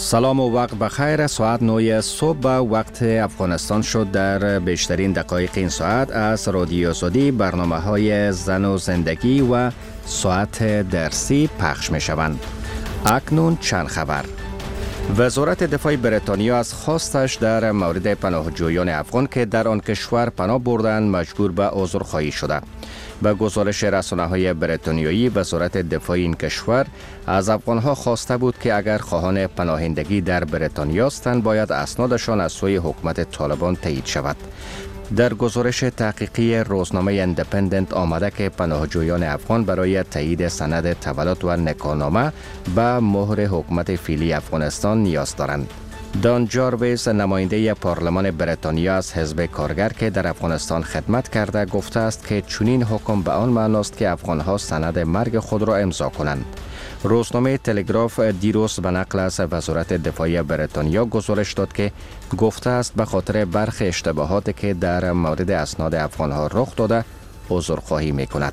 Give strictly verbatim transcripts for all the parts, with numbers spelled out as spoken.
سلام و وقت بخیر. ساعت نه صبح وقت افغانستان شد. در بیشترین دقایق این ساعت از رادیو آزادی برنامه های زن و زندگی و ساعت درسی پخش می شوند. اکنون چند خبر. وزارت دفاع بریتانیا از خواستش در مورد پناهجویان افغان که در آن کشور پناه بردند مجبور به عذرخواهی شده. به گزارش رسانه‌های بریتانیایی، وزارت دفاع این کشور از افغانها خواسته بود که اگر خواهان پناهندگی در بریتانیا هستند باید اسنادشان از سوی حکومت طالبان تایید شود. در گزارش تحقیقی روزنامه ایندیپندنت آمده که پناهجویان افغان برای تایید سند تولد و نکاحنامه به مهر حکومت فعلی افغانستان نیاز دارند. دان جارویس، نماینده پارلمان بریتانیا از حزب کارگر که در افغانستان خدمت کرده، گفته است که چنین حکم به آن معنی است که افغانها سند مرگ خود را امضا کنند. روزنامه تلگراف دیروز به نقل از وزارت دفاع بریتانیا گزارش داد که گفته است به خاطر برخی اشتباهاتی که در مورد اسناد افغانها رخ داده عذرخواهی می‌کند.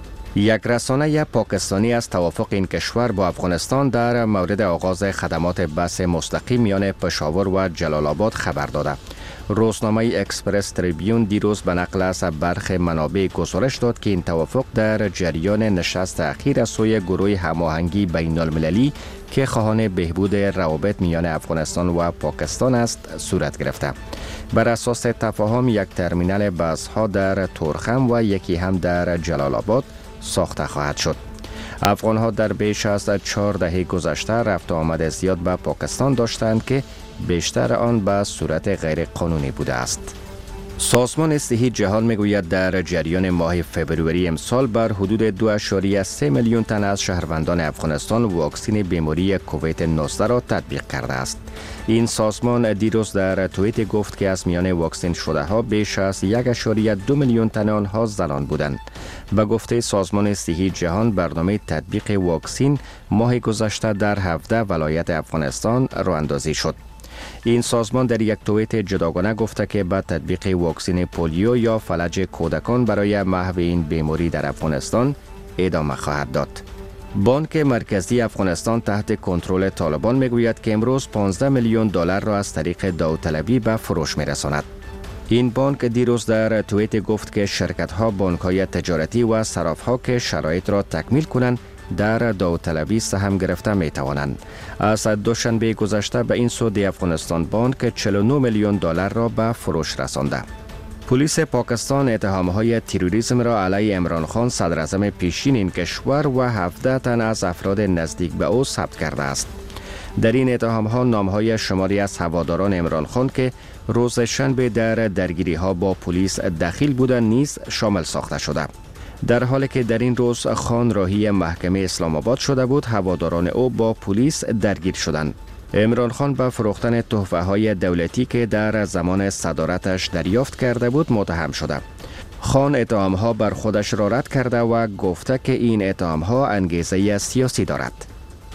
یک رسانه پاکستانی از توافق این کشور با افغانستان در مورد آغاز خدمات بس مستقیم میان پشاور و جلال آباد خبر داده. روزنامه اکسپرس تریبیون دیروز به نقل از برخی منابع گزارش داد که این توافق در جریان نشست اخیر از سوی گروه هماهنگی بین المللی که خواهان بهبود روابط میان افغانستان و پاکستان است صورت گرفته. بر اساس تفاهم یک ترمینال بس‌ها در تورخم و یکی هم در جلال آباد ساخته خواهد شد. افغانها در بیش از چهار دهه گذشته رفت و آمد زیاد به پاکستان داشتند که بیشتر آن به صورت غیر قانونی بوده است. سازمان صحی جهان میگوید در جریان ماه فبروری امسال بر حدود دو اشاریه سه میلیون تن از شهروندان افغانستان واکسن بیماری کووید نوزده را تطبیق کرده است. این سازمان دیروز در توییت گفت که از میان واکسن شده ها بیش از یک اشاریه دو میلیون تن آنها زنان بودند. به گفته سازمان صحی جهان برنامه تطبیق واکسن ماه گذشته در هفده ولایت افغانستان راه اندازی شد. این سازمان در یک توییت جداگانه گفته که با تطبیق واکسن پولیو یا فلج کودکان برای محو این بیماری در افغانستان ادامه خواهد داد. بانک مرکزی افغانستان تحت کنترل طالبان میگوید که امروز پانزده میلیون دلار را از طریق داوطلبی به فروش میرساند. این بانک دیروز در توییت گفت که شرکت‌ها، بانک‌های تجارتی و صراف‌ها که شرایط را تکمیل کنند در داوطلبی سهم گرفته می توانند. از دوشنبه گذشته به این سود افغانستان بانک چهل و نه میلیون دلار را به فروش رسانده. پلیس پاکستان اتهام‌های تروریسم را علیه عمران خان صدر اعظم پیشین این کشور و هفده تن از افراد نزدیک به او ثبت کرده است. در این اتهام‌ها نام‌های شماری از هواداران عمران خان که روز شنبه در درگیری‌ها با پلیس دخیل بودند نیز شامل ساخته شده. در حالی که در این روز خان راهی محکمه اسلام آباد شده بود، هواداران او با پلیس درگیر شدند. عمران خان به فروختن تحفه های دولتی که در زمان صدارتش دریافت کرده بود متهم شده. خان اتهامها بر خودش را رد کرده و گفته که این اتهامها انگیزه سیاسی دارد.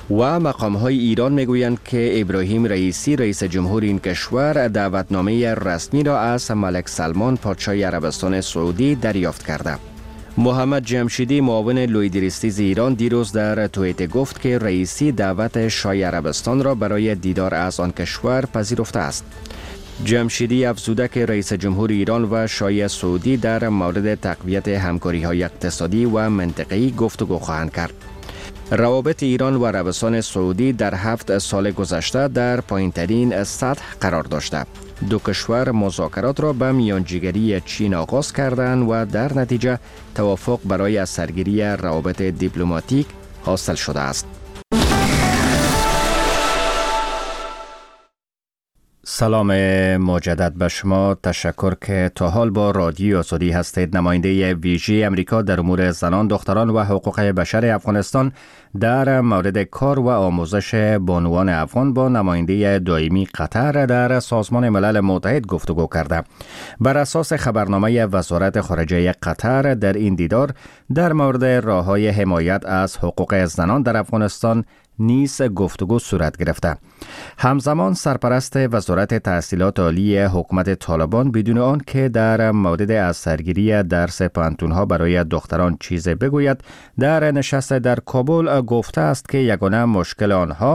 و مقام‌های ایران میگویند که ابراهیم رئیسی رئیس جمهور این کشور دعوتنامه رسمی را از ملک سلمان پادشاه عربستان سعودی دریافت کرده. محمد جمشیدی معاون لویدریستیز ایران دیروز در توییت گفت که رئیسی دعوت شاه عربستان را برای دیدار از آن کشور پذیرفته است. جمشیدی افزوده که رئیس جمهور ایران و شاه سعودی در مورد تقویت همکاری‌های اقتصادی و منطقه‌ای گفتگو خواهند کرد. روابط ایران و عربستان سعودی در هفت سال گذشته در پایین‌ترین سطح قرار داشته. دو کشور مذاکرات را به میانجیگری چین آغاز کردند و در نتیجه توافق برای از سرگیری روابط دیپلماتیک حاصل شده است. سلام مجدد به شما. تشکر که تا حال با رادیو آزادی هستید. نماینده ویژه امریکا در امور زنان، دختران و حقوق بشر افغانستان در مورد کار و آموزش بانوان افغان با نماینده دائمی قطر در سازمان ملل متحد گفتگو کرده. بر اساس خبرنامه وزارت خارجه قطر در این دیدار در مورد راه‌های حمایت از حقوق زنان در افغانستان نیز گفتگو صورت گرفته. همزمان سرپرست وزارت تحصیلات عالی حکومت طالبان بدون آن که در مورد از سرگیری درس پانتونها برای دختران چیز بگوید، در نشست در کابل گفته است که یگانه مشکل آنها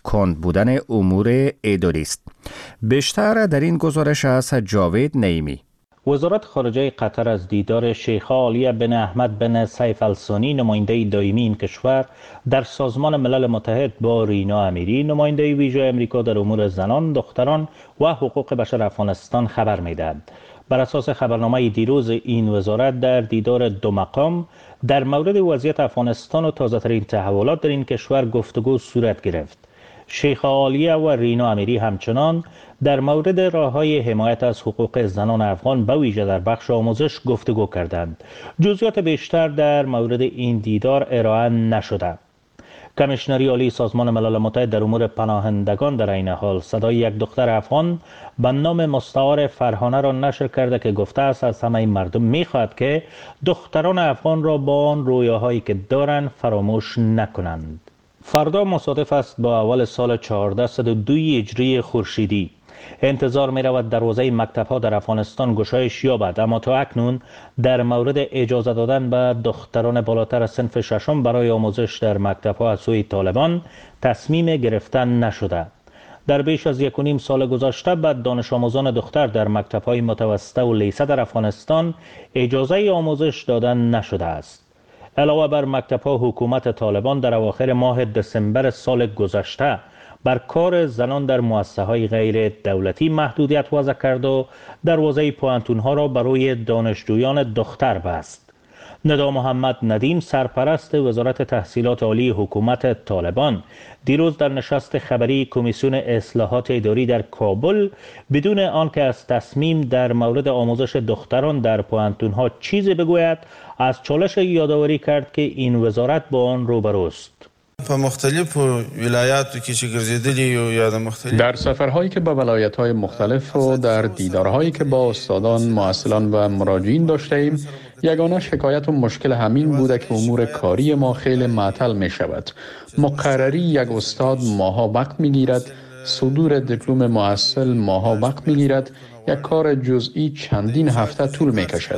کند بودن امور اداری است. بیشتر در این گزارش از جاوید نعیمی. وزارت خارجه قطر از دیدار شیخ عالیه بن احمد بن سیف الثانی نماینده دائمی این کشور در سازمان ملل متحد با رینا امیری نماینده ویژه امریکا در امور زنان، دختران و حقوق بشر افغانستان خبر می‌دهد. بر اساس خبرنامه دیروز این وزارت در دیدار دو مقام در مورد وضعیت افغانستان و تازه‌ترین تحولات در این کشور گفتگو صورت گرفت. شیخ عالیه و رینا امیری همچنان در مورد راه‌های حمایت از حقوق زنان افغان به ویژه در بخش آموزش گفتگو کردند. جزئیات بیشتر در مورد این دیدار ارائه نشده. کمیشنری عالی سازمان ملل متحد در امور پناهندگان در این حال صدای یک دختر افغان به نام مستعار فرهانه را نشر کرده که گفته است از همه مردم می‌خواهد که دختران افغان را با آن رویاهایی که دارند فراموش نکنند. فردا مصادف است با اول سال چهارصد و دو هجری خورشیدی. انتظار می رود دروازه مکتب ها در افغانستان گشایش یابد، اما تا اکنون در مورد اجازه دادن به دختران بالاتر از صنف ششم برای آموزش در مکتب ها از سوی طالبان تصمیم گرفتن نشده. در بیش از یک و نیم سال گذشته به دانش آموزان دختر در مکتب های متوسطه و لیسه در افغانستان اجازه آموزش دادن نشده است. علاوه بر مکتب‌ها، حکومت طالبان در اواخر ماه دسامبر سال گذشته بر کار زنان در مؤسسه‌های غیر دولتی محدودیت وضع کرد و دروازه پوهنتون‌ها را برای دانشجویان دختر بست. ندا محمد ندیم سرپرست وزارت تحصیلات عالی حکومت طالبان دیروز در نشست خبری کمیسیون اصلاحات اداری در کابل بدون آنکه از تصمیم در مورد آموزش دختران در پوهنتون‌ها چیزی بگوید از چالش یادآوری کرد که این وزارت با آن روبروست. په مختلفو ولایاتو کې چې ګرځېدلي یو یا د مختلف در سفرهایی که به ولایت‌های مختلف و در دیدارهایی که با استادان، معسلان و مراجعین داشته ایم، یگانه شکایت و مشکل همین بوده که امور کاری ما خیلی معطل می شود. مقرری یک استاد ماها وقت می گیرد، صدور دیپلم معسل ماها وقت می گیرد، یک کار جزئی چندین هفته طول می کشد.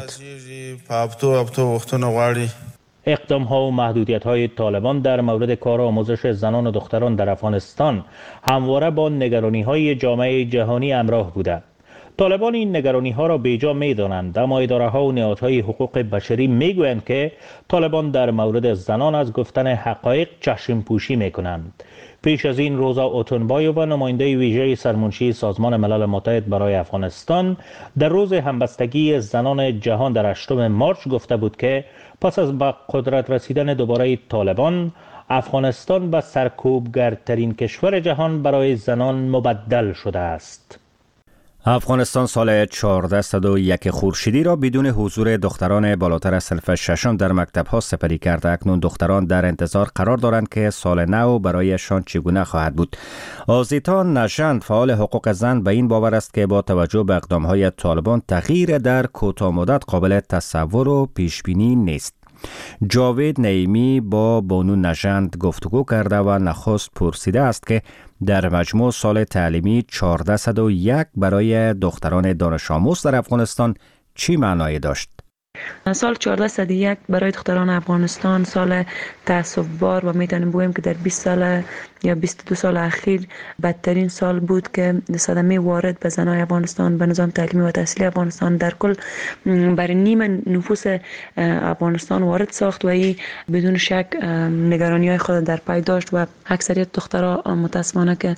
اقدام ها و محدودیت های طالبان در مورد کار آموزش زنان و دختران در افغانستان همواره با نگرانی های جامعه جهانی همراه بوده. طالبان این نگرانی ها را بیجا می دانند، اما اداره ها و نهادهای حقوق بشری می گویند که طالبان در مورد زنان از گفتن حقایق چشم پوشی می کنند. پیش از این روزا اوتونبایووا نماینده ویژه سرمنشی سازمان ملل متحد برای افغانستان در روز همبستگی زنان جهان در هشتم مارچ گفته بود که پس از به قدرت رسیدن دوباره طالبان، افغانستان به سرکوبگرترین کشور جهان برای زنان مبدل شده است. افغانستان سال چهارصد و یک خورشیدی را بدون حضور دختران بالاتر از صنف ششم در مکتب‌ها سپری کرده. اکنون دختران در انتظار قرار دارند که سال نو برایشان چگونه خواهد بود. آزیتا نژند فعال حقوق زن به این باور است که با توجه به اقدام‌های طالبان تغییر در کوتاه مدت قابل تصور و پیشبینی نیست. جاوید نعیمی با بانو نژند گفتگو کرده و نخست پرسیده است که در مجموع سال تعلیمی چهارصد و یک برای دختران دانش آموز در افغانستان چی معنایی داشت؟ سال چهارصد و یک برای دختران افغانستان سال تأسف‌بار و میتونیم بگوییم که در بیست سال یا بیست و دو سال اخیر بدترین سال بود که صدمه وارد به زنان افغانستان به نظام تعلیمی و تحصیلی افغانستان در کل برای نیم نفوس افغانستان وارد ساخت و این بدون شک نگرانی های خود در پی داشت و اکثریت دخترها متاسفانه که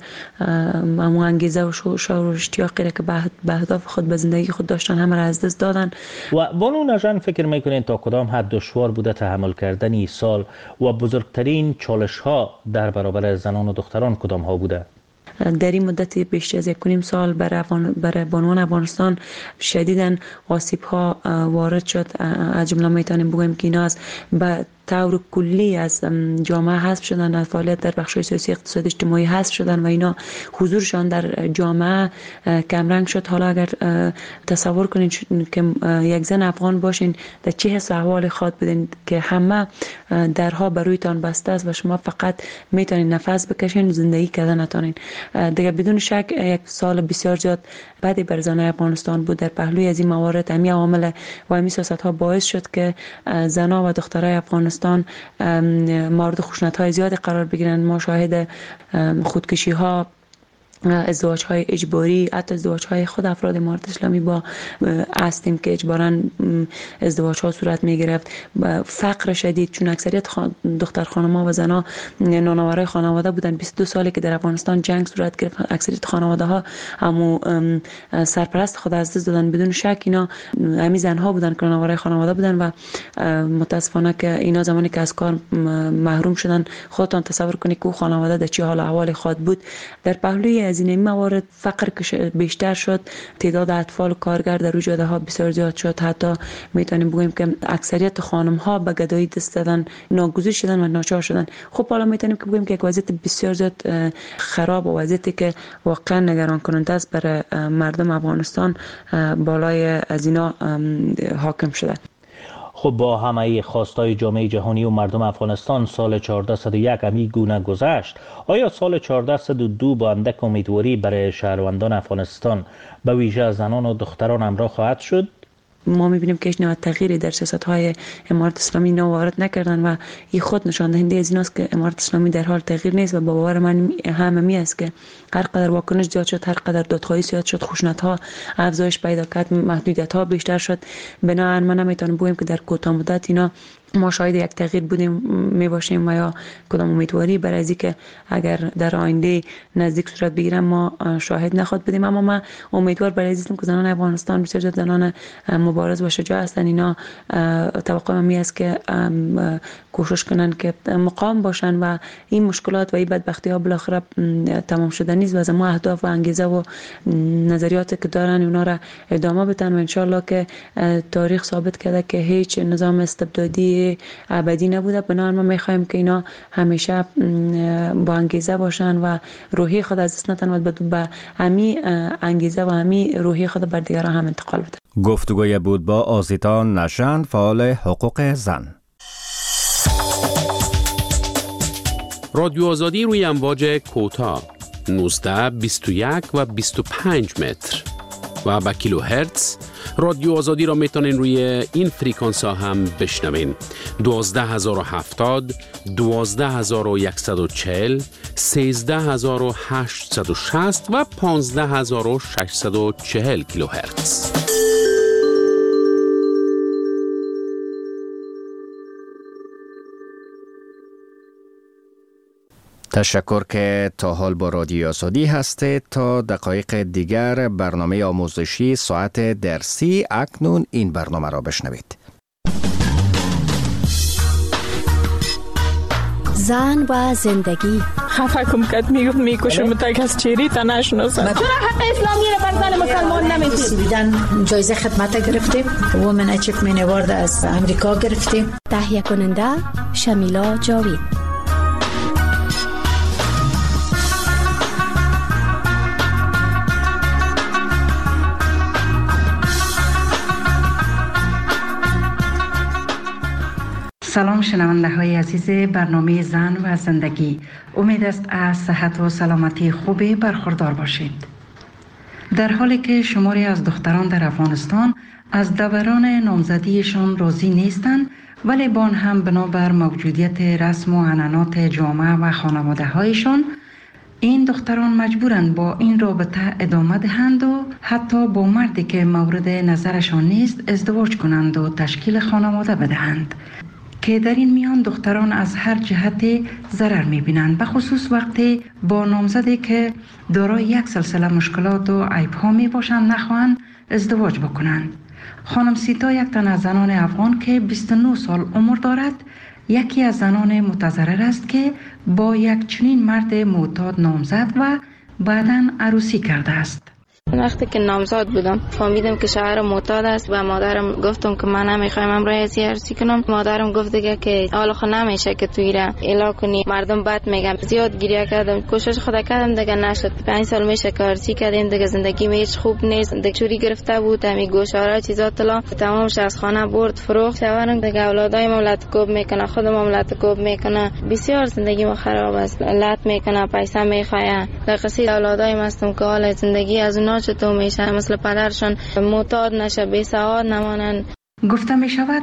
همون انگیزه و شور و اشتیاقی را که به اهداف خود به زندگی خود داشتن همه را از دست دادن. و بانو نژند فکر میکنین تا کدام حد دشوار بوده تحمل کردن این سال و بزرگترین چالش ها در برابر زنان و دختران کدام ها بوده؟ در این مدت بیشتر از یک و نیم سال برای برای بانوان افغانستان شدیداً آسیب ها وارد شد. از جمله میتونیم بگوییم که اینا از به طور کلی از جامعه حذف شدن، از فعالیت در بخش‌های سیاسی اقتصادی اجتماعی حذف شدن و اینا حضورشان در جامعه کمرنگ شد. حالا اگر تصور کنید که یک زن افغان باشین در چه حس احوال خود بدین که همه درها برویتان بسته است و شما فقط میتونین نفس بکشین، زندگی کردن نتونین. دیگه بدون شک یک سال بسیار زیاد بعد بر زنان افغانستان بود. در پهلوی از این موارد همین عوامل و همین سیاست‌ها باعث شد که زنان و دخترای افغانستان افغانستان مورد خشونت‌های زیادی قرار بگیرند. ما شاهد خودکشی‌ها، ازدواج های اجباری، حتی ازدواج های خود افراد امارت اسلامی با هستیم که اجباراً ازدواج ها صورت می گرفت. فقر شدید، چون اکثریت دختر خانم‌ها و زنها نانآورای خانواده بودن. بیست و دو سالی که در افغانستان جنگ صورت گرفت، اکثریت خانواده ها همو سرپرست خود از دست دادن. بدون شک اینا همین زنها بودن که نانآورای خانواده بودن و متاسفانه که اینا زمانی که از کار محروم شدن، خودتان تصور کنید که خانواده در چه حال احوال خود بود. در پهلوی از این موارد فقر که بیشتر شد، تعداد اطفال و کارگر در وجود ها بسیار زیاد شد. حتی میتونیم بگوییم که اکثریت خانم ها به گدایی دست دادن، ناگزیر شدن و ناچار شدن. خب حالا میتونیم که بگوییم که یک وضعیت بسیار زیاد خراب و وضعیتی که واقعا نگران کننده است برای مردم افغانستان بالای از اینا حاکم شده. خب با همه خواستای جامعه جهانی و مردم افغانستان سال چهارده صد و یک امی گونه گذشت. آیا سال چهارده صد و دو با اندک امیدواری برای شهروندان افغانستان به ویژه زنان و دختران همراه خواهد شد؟ ما میبینیم که هیچ نوع تغییری در سیاست‌های امارت اسلامی اینا وارد نکردن و این خود نشان دهنده از ایناست که امارت اسلامی در حال تغییر نیست و با باور من هم می است که هر قدر واکنش زیاد شد، هر قدر دادخواهی زیاد شد، خشونت‌ها افزایش پیدا کرد، محدودیت‌ها بیشتر شد، بنابراین من نمیتونم بگم که در کوتاه مدت اینا ما شاید یک تغییر بودیم می باشیم و یا کدام امیدواری برای از که اگر در آینده نزدیک صورت بگیرم ما شاهد نخواد بدیم. اما من امیدوار برای از که زنان افغانستان بسیار زیاد زنان مبارز و شجاع هستند. اینا توقع من می است که کوشش کنن که مقام باشن و این مشکلات و این بدبختی ها بالاخره تمام شده نیست و از ما اهداف و انگیزه و نظریاتی که دارن اونا را ادامه بدن و ان شاء الله که تاریخ ثابت کرده که هیچ نظام استبدادی ابدی نبوده. بنابراین ما میخوایم که اینا همیشه با انگیزه باشن و روحی خود از دست ندن و به همین انگیزه و همین روحی خود بر دیگران هم انتقال بدن. گفتگوی بود با آزیتا نژند، فعال حقوق زن. رادیو آزادی روی امواج کوتاه نوزده، بیست و یک و بیست و پنج متر و با کیلو هرتز. رادیو آزادی را میتونین روی این فریکانس ها هم بشنوین: دوازده هزار و هفتاد، دوازده هزار و صد و چهل، سیزده هزار و هشتصد و شصت و پانزده هزار و ششصد و چهل کیلو هرتز. تشکر که تا حال با رادیو آزادی هستید. تا دقایق دیگر برنامه آموزشی ساعت درسی، اکنون این برنامه را بشنوید. زن و زندگی. خفه کم کد میگفت میکشم تک از چیری تا نشناسم. چرا حق اسلامی را بر زن مسلمان نمیدید؟ بیدن جایزه خدمت گرفتیم، وومن اچیومنت اوارد از امریکا گرفتیم. تهیه کننده شمیلا جاوید. سلام شنونده های عزیز برنامه زن و زندگی، امید است از صحت و سلامتی خوبی برخوردار باشید. در حالی که شماری از دختران در افغانستان از دوران نامزدیشان راضی نیستند، ولی با آن هم بنابر موجودیت رسم و عنعنات جامعه و خانواده هایشان، این دختران مجبورند با این رابطه ادامه دهند و حتی با مردی که مورد نظرشان نیست ازدواج کنند و تشکیل خانواده بدهند، که در این میان دختران از هر جهت ضرر می‌بینند، به خصوص وقتی با نامزدی که دارای یک سلسله مشکلات و عیب‌ها میباشند نخواهند ازدواج بکنند. خانم سیتا یک تن از زنان افغان که بیست و نه سال عمر دارد، یکی از زنان متضرر است که با یک چنین مرد معتاد نامزد و بعداً عروسی کرده است. وقتی که نامزاد بودم فهمیدم که شوهر معتاد است و مادرم گفتم که من نمیخوایم امروز ازی عروسی کنم. مادرم گفت دیگه که حالا خود نمیشه که توی را اعلام کنی، مردم بد میگن. زیاد گریه کردم، کوشش خدا کردم دیگه نشد. پنج سال میشه که عروسی کردیم دیگه، زندگی هیچ خوب نیست. دیگه چوری گرفته بود، همین گوشواره چیزا طلا تمامش از خانه برد فروخت. شوهرم دیگه اولادای مملت کوب میکنه، خود مملت کوب میکنه، بسیار زندگی ما خراب است. لط میکنه، پیسه میخواه. لقصی اولادای مستم که حال زندگی از اونها چطور میشه، مثل پدرشون معتاد نشه، بی سواد نمانن. گفته می شود